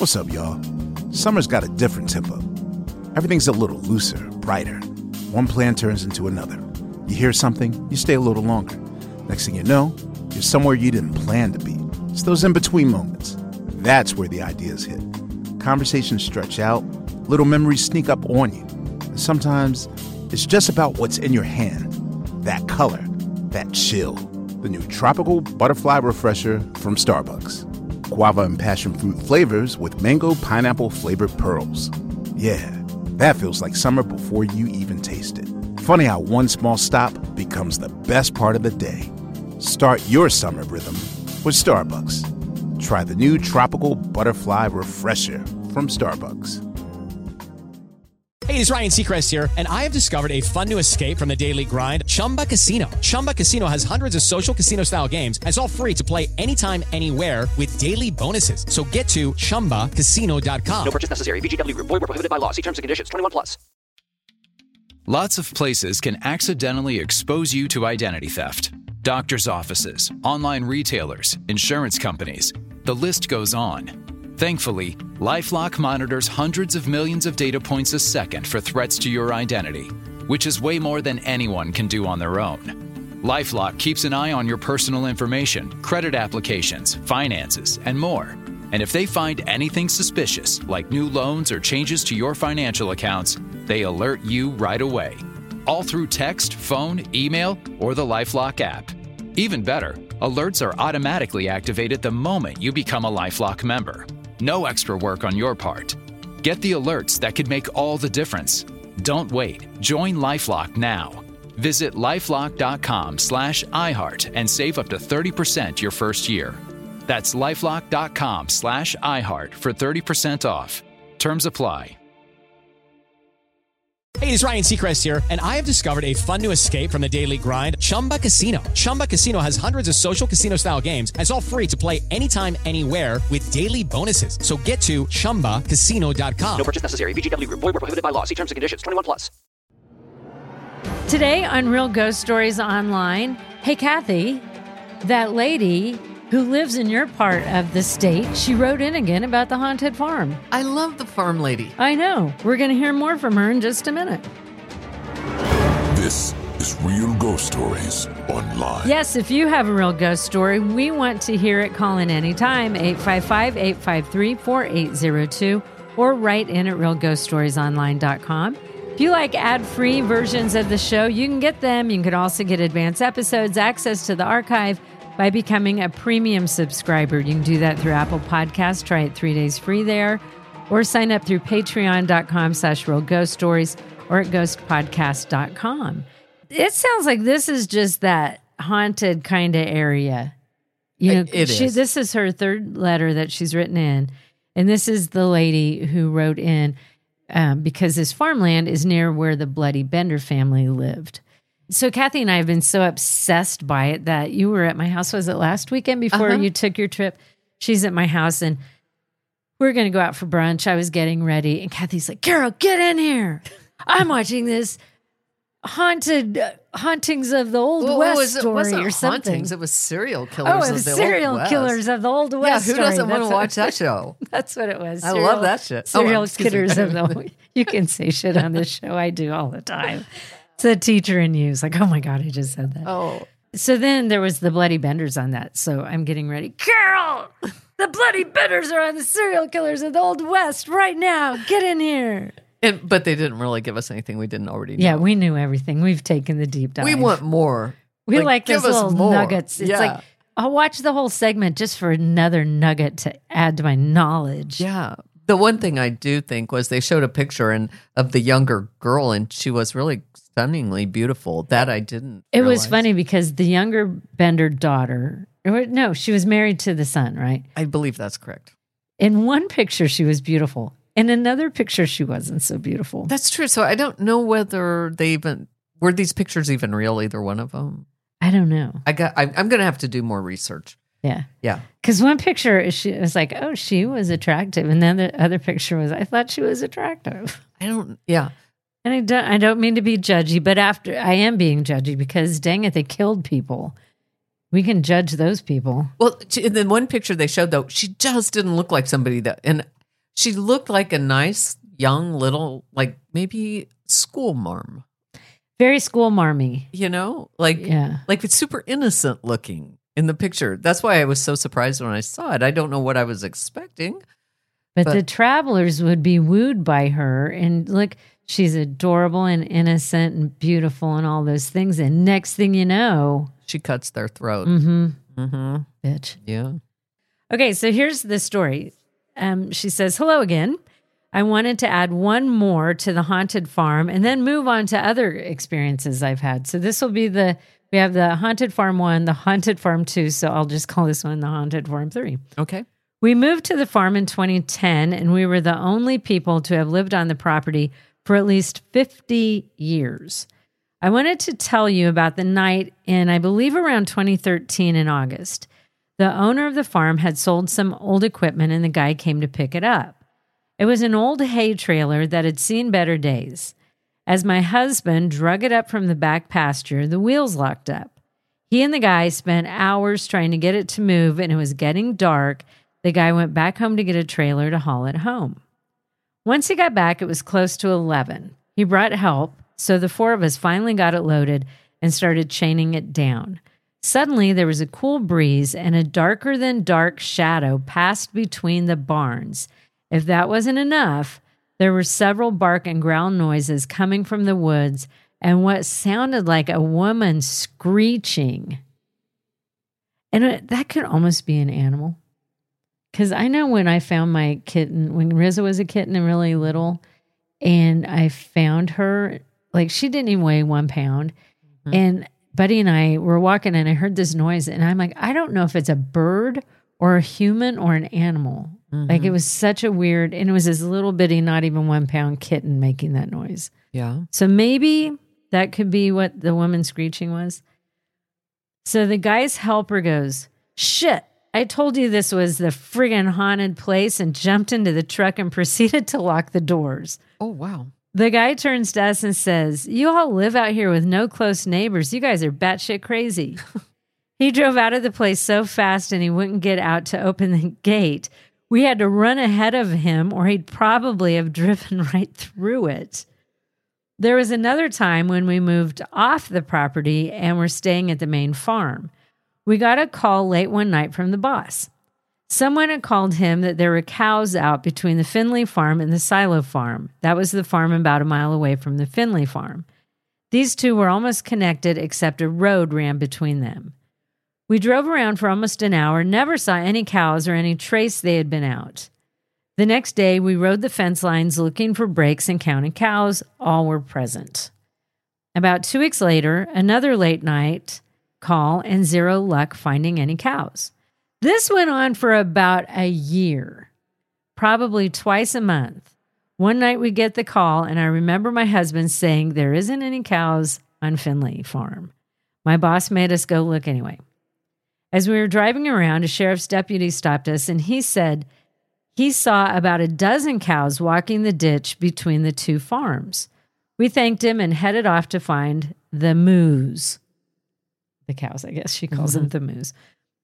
What's up, y'all? Summer's got a different tempo. Everything's a little looser, brighter. One plan turns into another. You hear something, you stay a little longer. Next thing you know, you're somewhere you didn't plan to be. It's those in-between moments. That's where the ideas hit. Conversations stretch out, little memories sneak up on you. And sometimes it's just about what's in your hand. That color, that chill. The new Tropical Butterfly Refresher from Starbucks. Guava and passion fruit flavors with mango pineapple flavored pearls. Yeah, that feels like summer before you even taste it. Funny how one small stop becomes the best part of the day. Start your summer rhythm with Starbucks. Try the new Tropical Butterfly Refresher from Starbucks. Hey, it's Ryan Seacrest here, and I have discovered a fun new escape from the daily grind, Chumba Casino. Chumba Casino has hundreds of social casino-style games, and it's all free to play anytime, anywhere with daily bonuses. So get to ChumbaCasino.com. No purchase necessary. VGW Group. Void where prohibited by law. See terms and conditions. 21 plus. Lots of places can accidentally expose you to identity theft. Doctors' offices, online retailers, insurance companies. The list goes on. Thankfully, LifeLock monitors hundreds of millions of data points a second for threats to your identity, which is way more than anyone can do on their own. LifeLock keeps an eye on your personal information, credit applications, finances, and more. And if they find anything suspicious, like new loans or changes to your financial accounts, they alert you right away. All through text, phone, email, or the LifeLock app. Even better, alerts are automatically activated the moment you become a LifeLock member. No extra work on your part. Get the alerts that could make all the difference. Don't wait. Join LifeLock now. Visit LifeLock.com/iHeart and save up to 30% your first year. That's LifeLock.com/iHeart for 30% off. Terms apply. Hey, it's Ryan Seacrest here, and I have discovered a fun new escape from the daily grind, Chumba Casino. Chumba Casino has hundreds of social casino-style games, and it's all free to play anytime, anywhere with daily bonuses. So get to ChumbaCasino.com. No purchase necessary. VGW Group. Void where prohibited by law. See terms and conditions. 21 plus. Today on Real Ghost Stories Online, hey, Kathy, that lady who lives in your part of the state, she wrote in again about the haunted farm. I love the farm lady. I know. We're going to hear more from her in just a minute. This is Real Ghost Stories Online. Yes, if you have a real ghost story, we want to hear it. Call in anytime, 855-853-4802, or write in at realghoststoriesonline.com. If you like ad-free versions of the show, you can get them. You can also get advanced episodes, access to the archive, by becoming a premium subscriber. You can do that through Apple Podcasts. Try it 3 days free there. Or sign up through patreon.com/Real Ghost Stories or at ghostpodcast.com. It sounds like this is just that haunted kind of area. You know, it is. This is her third letter that she's written in. And this is the lady who wrote in because this farmland is near where the Bloody Bender family lived. So Kathy and I have been so obsessed by it that you were at my house. Was it last weekend before you took your trip? She's at my house and we're going to go out for brunch. I was getting ready and Kathy's like, Carol, get in here. I'm watching this hauntings of the Old West story or something. Hauntings, it was serial killers Oh, it of was the serial Old West. killers of the Old West Yeah, who doesn't want to That's watch that show? That's what it was. I love that shit. Serial excuse me. killers of the You can say shit on this show. I do all the time. It's a teacher in you. It's like, oh my God, I just said that. Oh. So then there was the Bloody Benders on that. So I'm getting ready. Carol, the Bloody Benders are on the serial killers of the Old West right now. Get in here. But they didn't really give us anything we didn't already know. Yeah, we knew everything. We've taken the deep dive. We want more. We like give those us little more. nuggets. It's like, I'll watch the whole segment just for another nugget to add to my knowledge. Yeah. The one thing I do think was they showed a picture of the younger girl, and she was really stunningly beautiful. That I didn't It realize. was funny because the younger Bender daughter, no, she was married to the son, right? I believe that's correct. In one picture, she was beautiful. In another picture, she wasn't so beautiful. That's true. So I don't know whether they even were these pictures even real. Either one of them. I don't know. I'm going to have to do more research. Yeah. Yeah. Because one picture, she was like, oh, she was attractive. And then the other picture was, I thought she was attractive. Yeah. And I don't mean to be judgy, but after I am being judgy because dang it, they killed people. We can judge those people. Well, in the one picture they showed, though, she just didn't look like somebody that, and She looked like a nice, young, little, like maybe school marm. Very school marmy. You know? Like it's super innocent looking in the picture. That's why I was so surprised when I saw it. I don't know what I was expecting. But the travelers would be wooed by her. And look, she's adorable and innocent and beautiful and all those things. And next thing you know, she cuts their throat. Bitch. Yeah. Okay, so here's the story. She says, hello again. I wanted to add one more to the haunted farm and then move on to other experiences I've had. So this will be we have the haunted farm 1, the haunted farm 2. So I'll just call this one the haunted farm 3. Okay. We moved to the farm in 2010, and we were the only people to have lived on the property for at least 50 years. I wanted to tell you about the night in, I believe, around 2013 in August. The owner of the farm had sold some old equipment, and the guy came to pick it up. It was an old hay trailer that had seen better days. As my husband drug it up from the back pasture, the wheels locked up. He and the guy spent hours trying to get it to move, and it was getting dark. The guy went back home to get a trailer to haul it home. Once he got back, it was close to 11. He brought help, so the 4 of us finally got it loaded and started chaining it down. Suddenly, there was a cool breeze, and a darker-than-dark shadow passed between the barns. If that wasn't enough, there were several bark and growl noises coming from the woods and what sounded like a woman screeching. And that could almost be an animal. Because I know when I found my kitten, when Rizzo was a kitten and really little, and I found her, like she didn't even weigh 1 pound. Mm-hmm. And Buddy and I were walking and I heard this noise and I'm like, I don't know if it's a bird or a human or an animal. Mm-hmm. Like it was such a weird, and it was this little bitty, not even 1 pound kitten making that noise. Yeah. So maybe that could be what the woman screeching was. So the guy's helper goes, shit. I told you this was the friggin' haunted place, and jumped into the truck and proceeded to lock the doors. Oh, wow. The guy turns to us and says, you all live out here with no close neighbors. You guys are batshit crazy. He drove out of the place so fast and he wouldn't get out to open the gate. We had to run ahead of him or he'd probably have driven right through it. There was another time when we moved off the property and were staying at the main farm. We got a call late one night from the boss. Someone had called him that there were cows out between the Finley farm and the Silo farm. That was the farm about a mile away from the Finley farm. These two were almost connected except a road ran between them. We drove around for almost an hour, never saw any cows or any trace they had been out. The next day, we rode the fence lines looking for breaks and counted cows. All were present. About 2 weeks later, another late night call and zero luck finding any cows. This went on for about a year, probably twice a month. One night we get the call, and I remember my husband saying there isn't any cows on Finley farm. My boss made us go look anyway. As we were driving around, a sheriff's deputy stopped us, and he said he saw about a dozen cows walking the ditch between the two farms. We thanked him and headed off to find the moos. The cows, I guess she calls them the moos.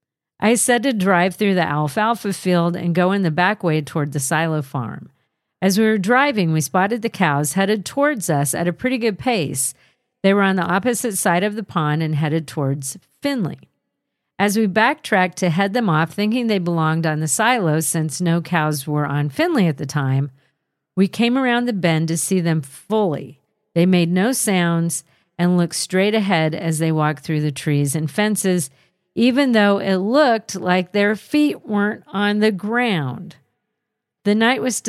I said to drive through the alfalfa field and go in the back way toward the Silo farm. As we were driving, we spotted the cows headed towards us at a pretty good pace. They were on the opposite side of the pond and headed towards Finley. As we backtracked to head them off, thinking they belonged on the Silo since no cows were on Finley at the time, we came around the bend to see them fully. They made no sounds and looked straight ahead as they walked through the trees and fences, even though it looked like their feet weren't on the ground. The night was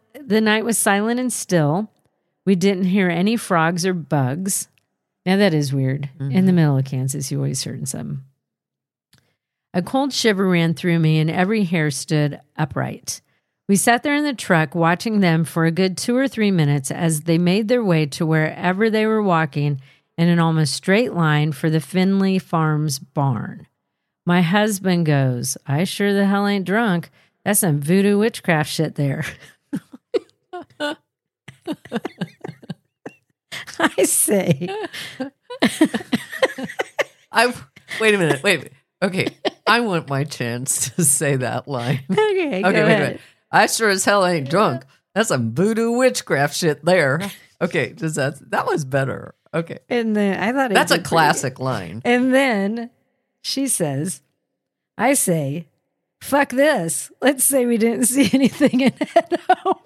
silent and still. We didn't hear any frogs or bugs. Now that is weird. Mm-hmm. In the middle of Kansas, you always heard some. A cold shiver ran through me and every hair stood upright. We sat there in the truck watching them for a good 2 or 3 minutes as they made their way to wherever they were walking in an almost straight line for the Finley Farms barn. My husband goes, I sure the hell ain't drunk. That's some voodoo witchcraft shit there. I say. Wait a minute. Okay, I want my chance to say that line. Okay, wait. I sure as hell ain't drunk. That's some voodoo witchcraft shit there. Okay, that was better. Okay. And then I thought that's a classic line. And then she says, I say, fuck this. Let's say we didn't see anything and head home.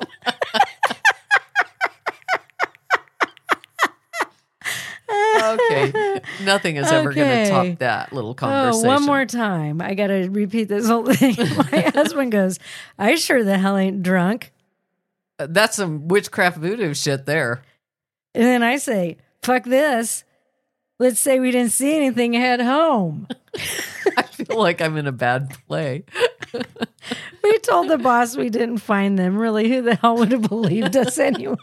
Okay. Nothing is ever going to top that little conversation. Oh, one more time. I got to repeat this whole thing. My husband goes, I sure the hell ain't drunk. That's some witchcraft voodoo shit there. And then I say, fuck this. Let's say we didn't see anything, head home. I feel like I'm in a bad play. We told the boss we didn't find them. Really, who the hell would have believed us anyway?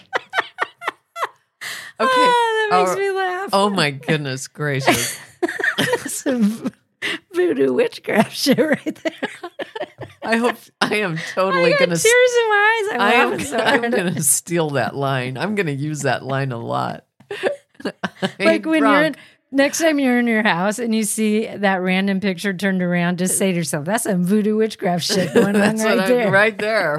Okay. That makes me laugh. Oh my goodness gracious. Some voodoo witchcraft shit right there. I am totally going to tears in my eyes. I'm laughing so hard. I'm going to steal that line. I'm going to use that line a lot. Like when next time you're in your house and you see that random picture turned around, just say to yourself, that's some voodoo witchcraft shit going on there. Right there.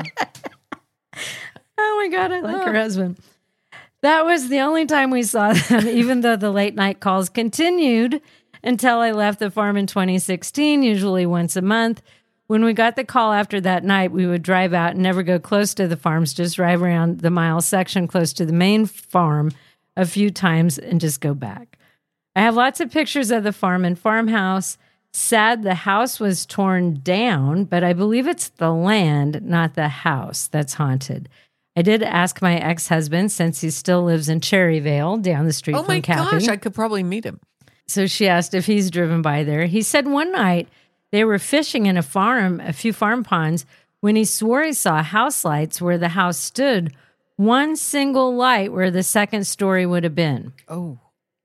Oh my God, I like her husband. That was the only time we saw them, even though the late night calls continued until I left the farm in 2016, usually once a month. When we got the call after that night, we would drive out and never go close to the farms, just drive around the mile section close to the main farm a few times and just go back. I have lots of pictures of the farm and farmhouse. Sad the house was torn down, but I believe it's the land, not the house, that's haunted. I did ask my ex-husband, since he still lives in Cherryvale, down the street from Kathy. Oh my gosh, I could probably meet him. So she asked if he's driven by there. He said one night they were fishing in a few farm ponds, when he swore he saw house lights where the house stood, one single light where the second story would have been. Oh.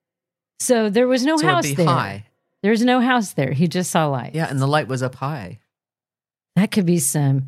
So there was no house it'd be there. High. There's no house there. He just saw lights. Yeah, and the light was up high. That could be some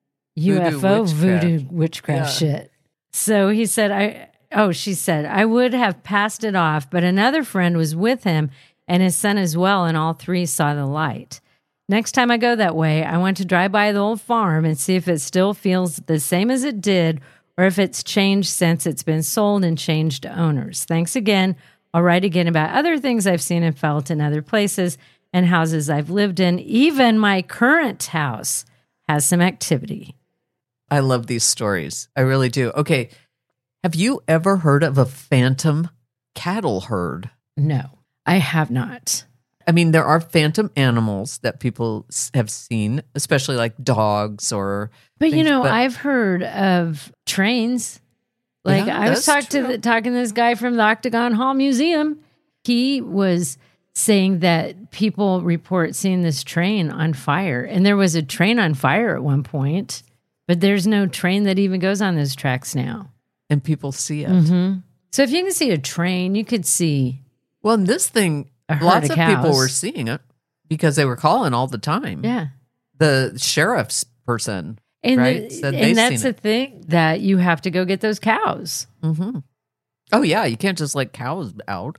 UFO voodoo witchcraft shit. So he said, she said, I would have passed it off, but another friend was with him and his son as well, and all three saw the light. Next time I go that way, I want to drive by the old farm and see if it still feels the same as it did, or if it's changed since it's been sold and changed owners. Thanks again. I'll write again about other things I've seen and felt in other places and houses I've lived in. Even my current house has some activity. I love these stories. I really do. Okay. Have you ever heard of a phantom cattle herd? No, I have not. I mean, there are phantom animals that people have seen, especially like dogs or... But, I've heard of trains. Like, Yeah, I was that's talking to this guy from the Octagon Hall Museum. He was saying that people report seeing this train on fire. And there was a train on fire at one point, but there's no train that even goes on those tracks now. And people see it. Mm-hmm. So if you can see a train, you could see... Well, in this thing, lots of people were seeing it because they were calling all the time. Yeah. The sheriff's person, and right? And that's the thing, that you have to go get those cows. Mm-hmm. Oh, yeah. You can't just let cows out.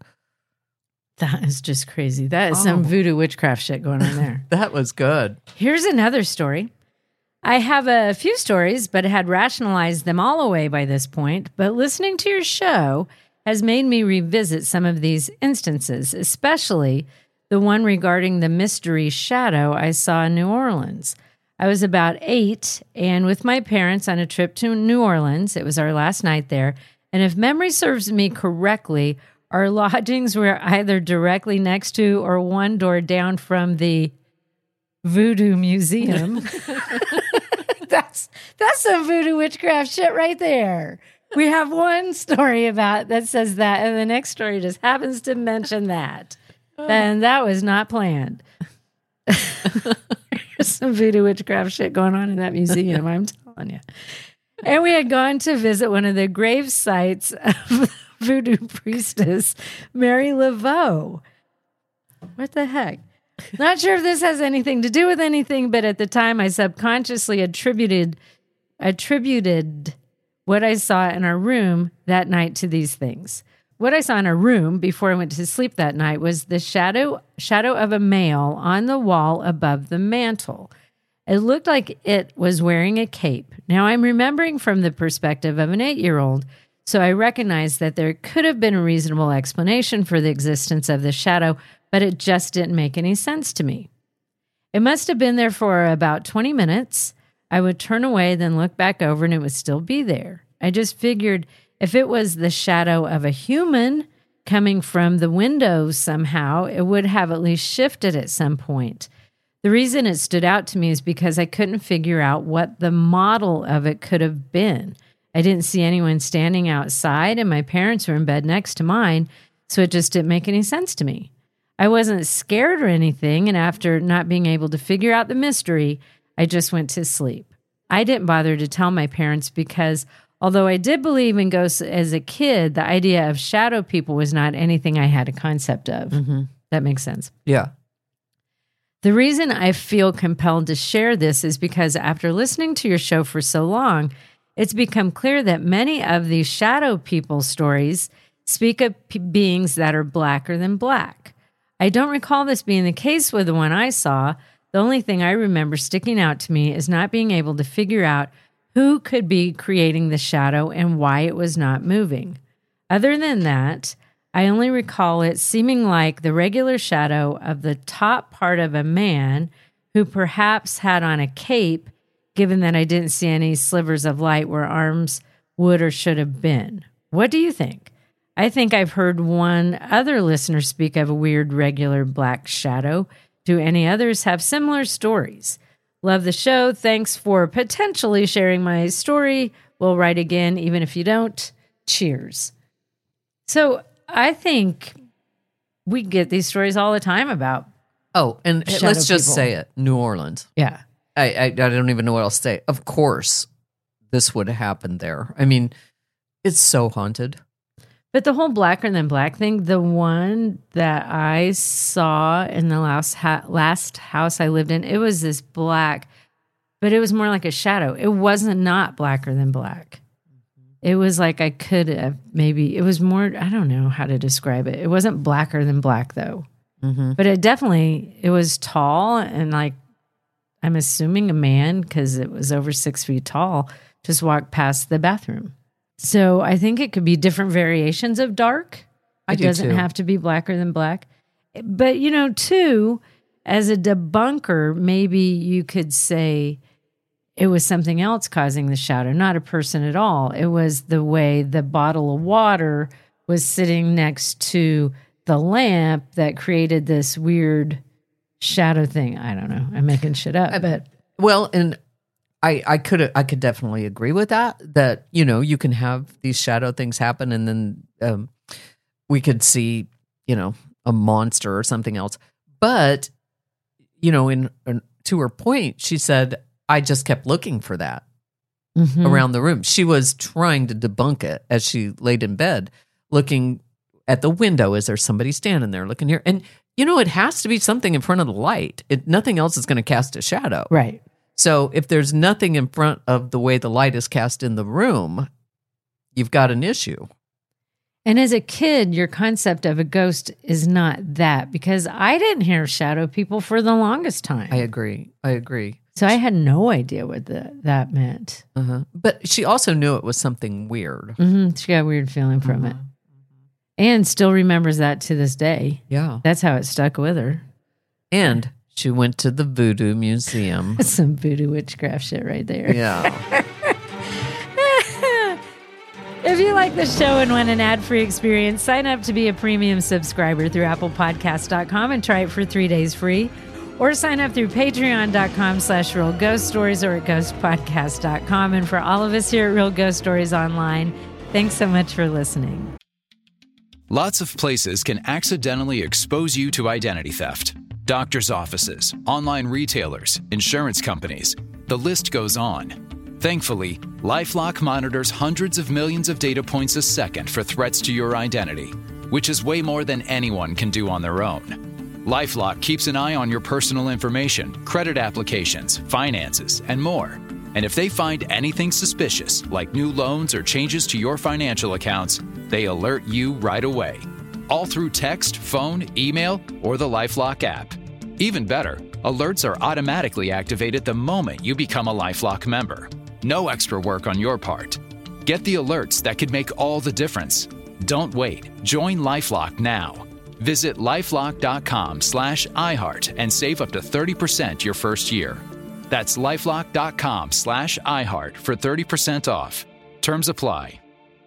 That is just crazy. That is some voodoo witchcraft shit going on there. That was good. Here's another story. I have a few stories, but had rationalized them all away by this point. But listening to your show has made me revisit some of these instances, especially the one regarding the mystery shadow I saw in New Orleans. I was about 8 and with my parents on a trip to New Orleans. It was our last night there. And if memory serves me correctly, our lodgings were either directly next to or one door down from the Voodoo Museum. That's some voodoo witchcraft shit right there. We have one story about that says that, and the next story just happens to mention that. And that was not planned. There's some voodoo witchcraft shit going on in that museum, I'm telling you. And we had gone to visit one of the grave sites of voodoo priestess Mary Laveau. What the heck? Not sure if this has anything to do with anything, but at the time I subconsciously attributed what I saw in our room that night to these things. What I saw in our room before I went to sleep that night was the shadow of a male on the wall above the mantle. It looked like it was wearing a cape. Now, I'm remembering from the perspective of an 8-year-old, so I recognize that there could have been a reasonable explanation for the existence of the shadow, but it just didn't make any sense to me. It must have been there for about 20 minutes. I would turn away, then look back over, and it would still be there. I just figured if it was the shadow of a human coming from the window somehow, it would have at least shifted at some point. The reason it stood out to me is because I couldn't figure out what the model of it could have been. I didn't see anyone standing outside, and my parents were in bed next to mine, so it just didn't make any sense to me. I wasn't scared or anything, and after not being able to figure out the mystery, I just went to sleep. I didn't bother to tell my parents because although I did believe in ghosts as a kid, the idea of shadow people was not anything I had a concept of. Mm-hmm. That makes sense. Yeah. The reason I feel compelled to share this is because after listening to your show for so long, it's become clear that many of these shadow people stories speak of beings that are blacker than black. I don't recall this being the case with the one I saw. The only thing I remember sticking out to me is not being able to figure out who could be creating the shadow and why it was not moving. Other than that, I only recall it seeming like the regular shadow of the top part of a man who perhaps had on a cape, given that I didn't see any slivers of light where arms would or should have been. What do you think? I think I've heard one other listener speak of a weird regular black shadow. Do any others have similar stories? Love the show. Thanks for potentially sharing my story. We'll write again, even if you don't. Cheers. So I think we get these stories all the time about. Oh, and shadow let's just people. say it. New Orleans. Yeah. I don't even know what else to say. Of course, this would happen there. I mean, it's so haunted. But the whole blacker than black thing, the one that I saw in the last house I lived in, it was this black, but it was more like a shadow. It wasn't not blacker than black. It was like I could have maybe, it was more, I don't know how to describe it. It wasn't blacker than black though. Mm-hmm. But it was tall and like, I'm assuming a man, because it was over 6 feet tall, just walked past the bathroom. So I think it could be different variations of dark. It doesn't have to be blacker than black. But, too, as a debunker, maybe you could say it was something else causing the shadow, not a person at all. It was the way the bottle of water was sitting next to the lamp that created this weird shadow thing. I don't know. I'm making shit up, but well, and I could definitely agree with that. That you can have these shadow things happen, and then we could see a monster or something else. But to her point, she said, "I just kept looking for that around the room." She was trying to debunk it as she laid in bed, looking at the window. Is there somebody standing there looking here? And it has to be something in front of the light. Nothing else is going to cast a shadow. Right. So if there's nothing in front of the way the light is cast in the room, you've got an issue. And as a kid, your concept of a ghost is not that, because I didn't hear shadow people for the longest time. I agree. So I had no idea what that meant. Uh-huh. But she also knew it was something weird. Mm-hmm. She got a weird feeling from it. And still remembers that to this day. Yeah. That's how it stuck with her. And she went to the Voodoo Museum. That's some voodoo witchcraft shit right there. Yeah. If you like the show and want an ad-free experience, sign up to be a premium subscriber through applepodcast.com and try it for 3 days free. Or sign up through patreon.com/Real Ghost Stories or at ghostpodcast.com. And for all of us here at Real Ghost Stories Online, thanks so much for listening. Lots of places can accidentally expose you to identity theft. Doctors' offices, online retailers, insurance companies. The list goes on. Thankfully, LifeLock monitors hundreds of millions of data points a second for threats to your identity, which is way more than anyone can do on their own. LifeLock keeps an eye on your personal information, credit applications, finances, and more. And if they find anything suspicious, like new loans or changes to your financial accounts, they alert you right away. All through text, phone, email, or the LifeLock app. Even better, alerts are automatically activated the moment you become a LifeLock member. No extra work on your part. Get the alerts that could make all the difference. Don't wait. Join LifeLock now. Visit lifelock.com/iHeart and save up to 30% your first year. That's lifelock.com/iHeart for 30% off. Terms apply.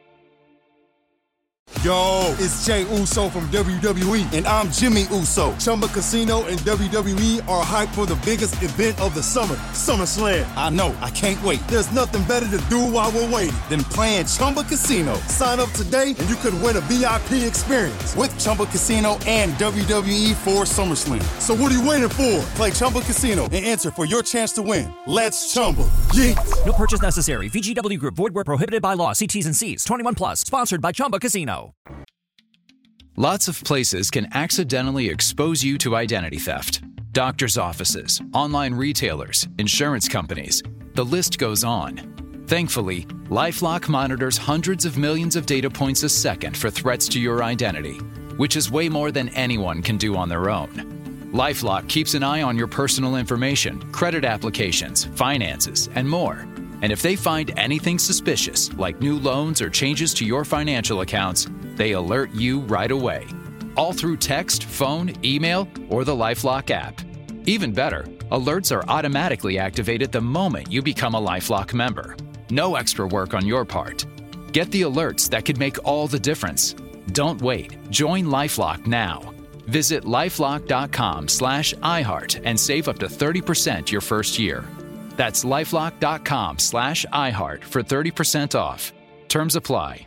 Yo, it's Jey Uso from WWE, and I'm Jimmy Uso. Chumba Casino and WWE are hyped for the biggest event of the summer, SummerSlam. I know, I can't wait. There's nothing better to do while we're waiting than playing Chumba Casino. Sign up today and you could win a VIP experience with Chumba Casino and WWE for SummerSlam. So what are you waiting for? Play Chumba Casino and enter for your chance to win. Let's Chumba. Yeah. No purchase necessary. VGW Group. Void where prohibited by law. See T's and C's. 21 plus. Sponsored by Chumba Casino. Lots of places can accidentally expose you to identity theft. Doctors' offices, online retailers, insurance companies. The list goes on. Thankfully, LifeLock monitors hundreds of millions of data points a second for threats to your identity, which is way more than anyone can do on their own. LifeLock keeps an eye on your personal information, credit applications, finances, and more. And if they find anything suspicious, like new loans or changes to your financial accounts, they alert you right away. All through text, phone, email, or the LifeLock app. Even better, alerts are automatically activated the moment you become a LifeLock member. No extra work on your part. Get the alerts that could make all the difference. Don't wait. Join LifeLock now. Visit lifelock.com/iHeart and save up to 30% your first year. That's lifelock.com/iHeart for 30% off. Terms apply.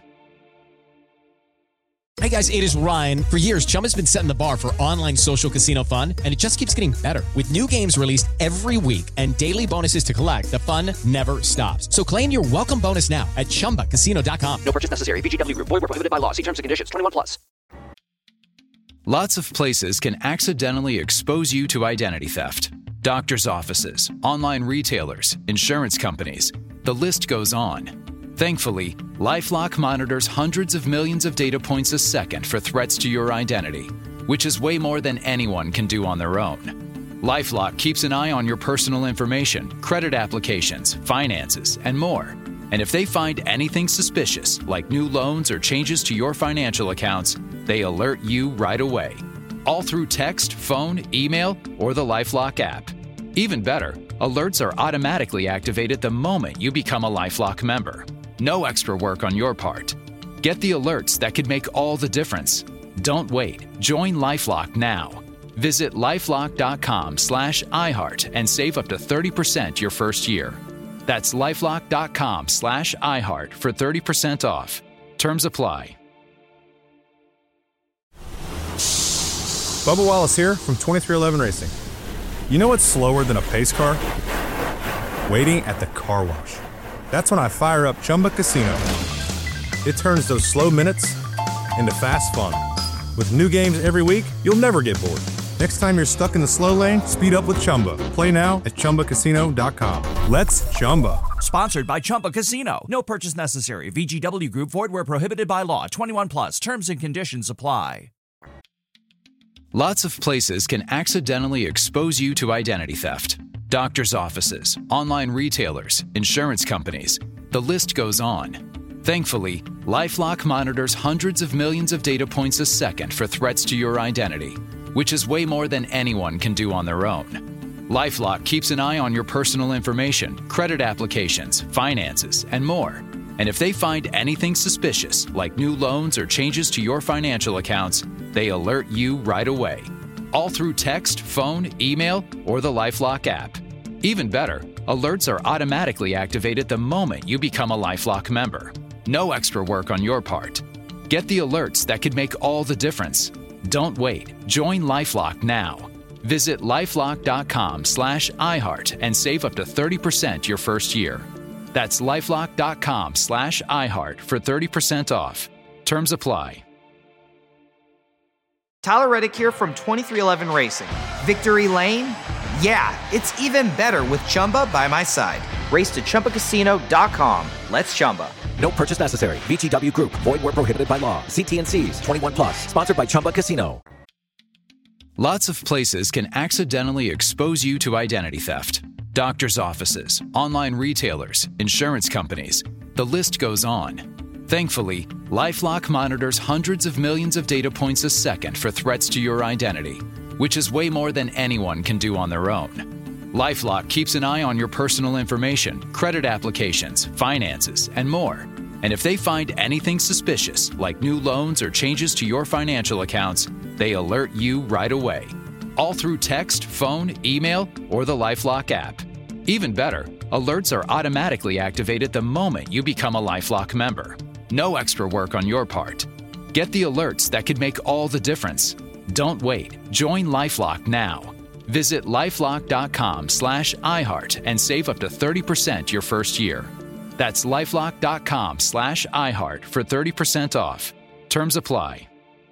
Hey guys, it is Ryan. For years, Chumba's been setting the bar for online social casino fun, and it just keeps getting better. With new games released every week and daily bonuses to collect, the fun never stops. So claim your welcome bonus now at ChumbaCasino.com. No purchase necessary. VGW Group. Void where prohibited by law. See terms and conditions. 21 plus. Lots of places can accidentally expose you to identity theft. Doctors' offices, online retailers, insurance companies. The list goes on. Thankfully, LifeLock monitors hundreds of millions of data points a second for threats to your identity, which is way more than anyone can do on their own. LifeLock keeps an eye on your personal information, credit applications, finances, and more. And if they find anything suspicious, like new loans or changes to your financial accounts, they alert you right away. All through text, phone, email, or the LifeLock app. Even better, alerts are automatically activated the moment you become a LifeLock member. No extra work on your part. Get the alerts that could make all the difference. Don't wait. Join LifeLock now. Visit lifelock.com/iHeart and save up to 30% your first year. That's lifelock.com/iHeart for 30% off. Terms apply. Bubba Wallace here from 2311 Racing. You know what's slower than a pace car? Waiting at the car wash. That's when I fire up Chumba Casino. It turns those slow minutes into fast fun. With new games every week, you'll never get bored. Next time you're stuck in the slow lane, speed up with Chumba. Play now at ChumbaCasino.com. Let's Chumba. Sponsored by Chumba Casino. No purchase necessary. VGW Group. Void where prohibited by law. 21 plus. Terms and conditions apply. Lots of places can accidentally expose you to identity theft. Doctors' offices, online retailers, insurance companies. The list goes on. Thankfully, LifeLock monitors hundreds of millions of data points a second for threats to your identity, which is way more than anyone can do on their own. LifeLock keeps an eye on your personal information, credit applications, finances, and more. And if they find anything suspicious, like new loans or changes to your financial accounts, they alert you right away. All through text, phone, email, or the LifeLock app. Even better, alerts are automatically activated the moment you become a LifeLock member. No extra work on your part. Get the alerts that could make all the difference. Don't wait. Join LifeLock now. Visit lifelock.com/iHeart and save up to 30% your first year. That's lifelock.com/iHeart for 30% off. Terms apply. Tyler Reddick here from 2311 Racing. Victory Lane? Yeah, it's even better with Chumba by my side. Race to ChumbaCasino.com. Let's Chumba. No purchase necessary. VGW Group. Void where prohibited by law. See T&Cs. 21 plus. Sponsored by Chumba Casino. Lots of places can accidentally expose you to identity theft. Doctors' offices, online retailers, insurance companies. The list goes on. Thankfully, LifeLock monitors hundreds of millions of data points a second for threats to your identity, which is way more than anyone can do on their own. LifeLock keeps an eye on your personal information, credit applications, finances, and more. And if they find anything suspicious, like new loans or changes to your financial accounts, they alert you right away. All through text, phone, email, or the LifeLock app. Even better, alerts are automatically activated the moment you become a LifeLock member. No extra work on your part. Get the alerts that could make all the difference. Don't wait. Join LifeLock now. Visit lifelock.com/iHeart and save up to 30% your first year. That's lifelock.com/iHeart for 30% off. Terms apply.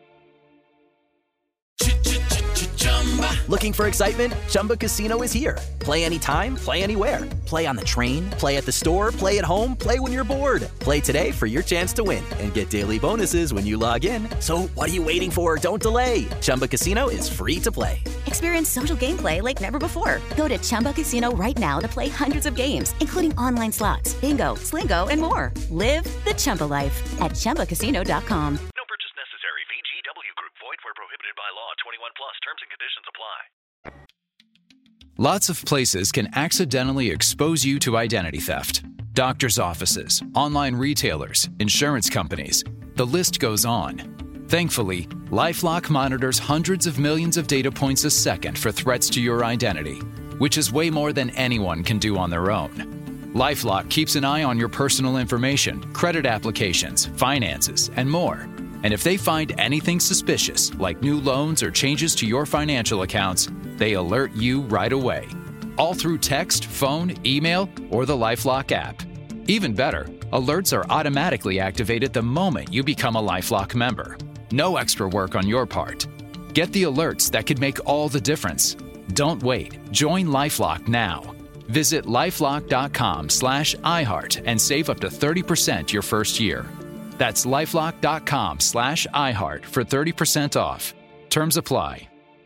Looking for excitement? Chumba Casino is here. Play anytime, play anywhere. Play on the train, play at the store, play at home, play when you're bored. Play today for your chance to win and get daily bonuses when you log in. So what are you waiting for? Don't delay. Chumba Casino is free to play. Experience social gameplay like never before. Go to Chumba Casino right now to play hundreds of games, including online slots, bingo, Slingo, and more. Live the Chumba life at ChumbaCasino.com. No purchase necessary. VGW Group. Void where prohibited by law. 21 plus. Terms and conditions apply. Lots of places can accidentally expose you to identity theft. Doctors' offices, online retailers, insurance companies. The list goes on. Thankfully, LifeLock monitors hundreds of millions of data points a second for threats to your identity, which is way more than anyone can do on their own. LifeLock keeps an eye on your personal information, credit applications, finances, and more. And if they find anything suspicious, like new loans or changes to your financial accounts, they alert you right away. All through text, phone, email, or the LifeLock app. Even better, alerts are automatically activated the moment you become a LifeLock member. No extra work on your part. Get the alerts that could make all the difference. Don't wait. Join LifeLock now. Visit lifelock.com/iHeart and save up to 30% your first year. That's lifelock.com/iHeart for 30% off. Terms apply.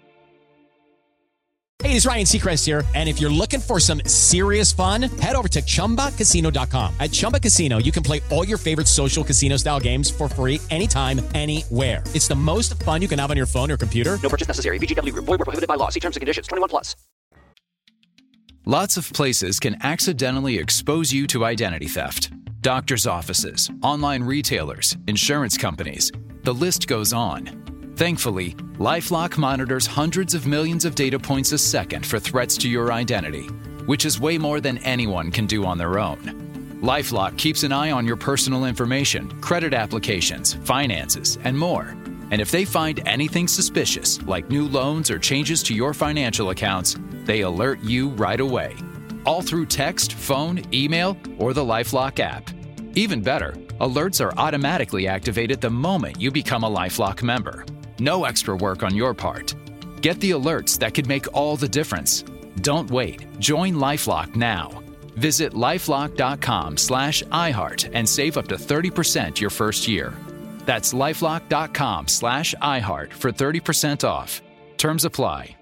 Hey, it's Ryan Seacrest here. And if you're looking for some serious fun, head over to ChumbaCasino.com. At Chumba Casino, you can play all your favorite social casino-style games for free anytime, anywhere. It's the most fun you can have on your phone or computer. No purchase necessary. VGW Group. Void where prohibited by law. See terms and conditions. 21 plus. Lots of places can accidentally expose you to identity theft. Doctors' offices, online retailers, insurance companies. The list goes on. Thankfully, LifeLock monitors hundreds of millions of data points a second for threats to your identity, which is way more than anyone can do on their own. LifeLock keeps an eye on your personal information, credit applications, finances, and more. And if they find anything suspicious, like new loans or changes to your financial accounts, they alert you right away. All through text, phone, email, or the LifeLock app. Even better, alerts are automatically activated the moment you become a LifeLock member. No extra work on your part. Get the alerts that could make all the difference. Don't wait. Join LifeLock now. Visit lifelock.com/iHeart and save up to 30% your first year. That's lifelock.com/iHeart for 30% off. Terms apply.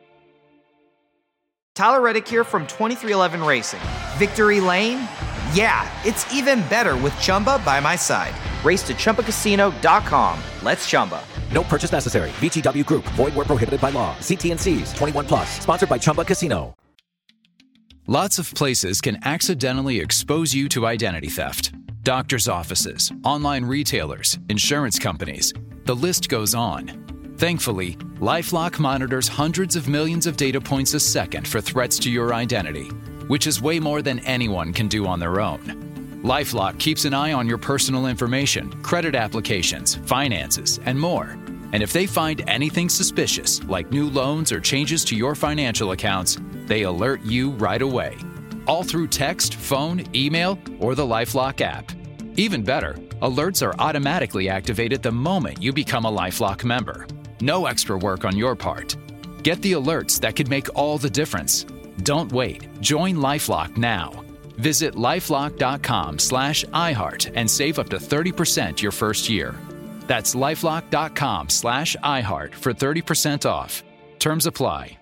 Tyler Reddick here from 2311 Racing. Victory Lane? Yeah, it's even better with Chumba by my side. Race to ChumbaCasino.com. Let's Chumba. No purchase necessary. VGW Group. Void where prohibited by law. See T&Cs. 21 plus. Sponsored by Chumba Casino. Lots of places can accidentally expose you to identity theft. Doctors' offices, online retailers, insurance companies. The list goes on. Thankfully, LifeLock monitors hundreds of millions of data points a second for threats to your identity, which is way more than anyone can do on their own. LifeLock keeps an eye on your personal information, credit applications, finances, and more. And if they find anything suspicious, like new loans or changes to your financial accounts, they alert you right away. All through text, phone, email, or the LifeLock app. Even better, alerts are automatically activated the moment you become a LifeLock member. No extra work on your part. Get the alerts that could make all the difference. Don't wait. Join LifeLock now. Visit lifelock.com/iHeart and save up to 30% your first year. That's lifelock.com/iHeart for 30% off. Terms apply.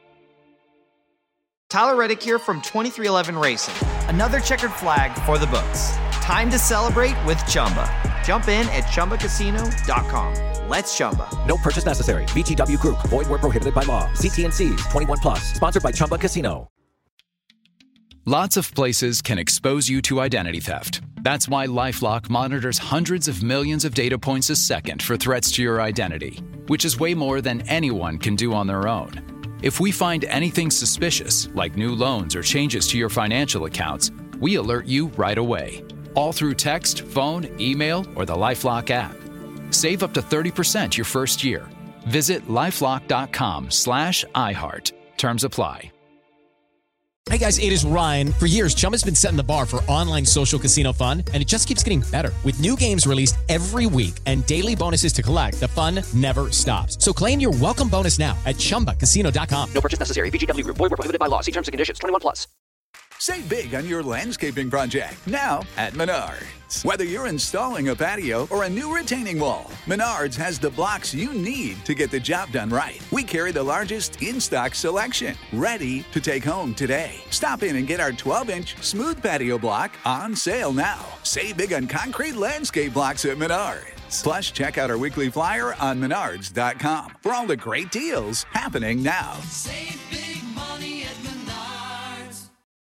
Tyler Reddick here from 2311 Racing. Another checkered flag for the books. Time to celebrate with Chumba. Jump in at ChumbaCasino.com. Let's Chumba. No purchase necessary. VGW Group. Void where prohibited by law. See T&Cs. 21 plus. Sponsored by Chumba Casino. Lots of places can expose you to identity theft. That's why LifeLock monitors hundreds of millions of data points a second for threats to your identity, which is way more than anyone can do on their own. If we find anything suspicious, like new loans or changes to your financial accounts, we alert you right away. All through text, phone, email, or the LifeLock app. Save up to 30% your first year. Visit LifeLock.com/iHeart. Terms apply. Hey guys, it is Ryan. For years, Chumba's been setting the bar for online social casino fun, and it just keeps getting better. With new games released every week and daily bonuses to collect, the fun never stops. So claim your welcome bonus now at ChumbaCasino.com. No purchase necessary. VGW Group. Void where prohibited by law. See terms and conditions. 21 plus. Save big on your landscaping project now at Menards. Whether you're installing a patio or a new retaining wall, Menards has the blocks you need to get the job done right. We carry the largest in-stock selection, ready to take home today. Stop in and get our 12-inch smooth patio block on sale now. Save big on concrete landscape blocks at Menards. Plus, check out our weekly flyer on Menards.com for all the great deals happening now. Save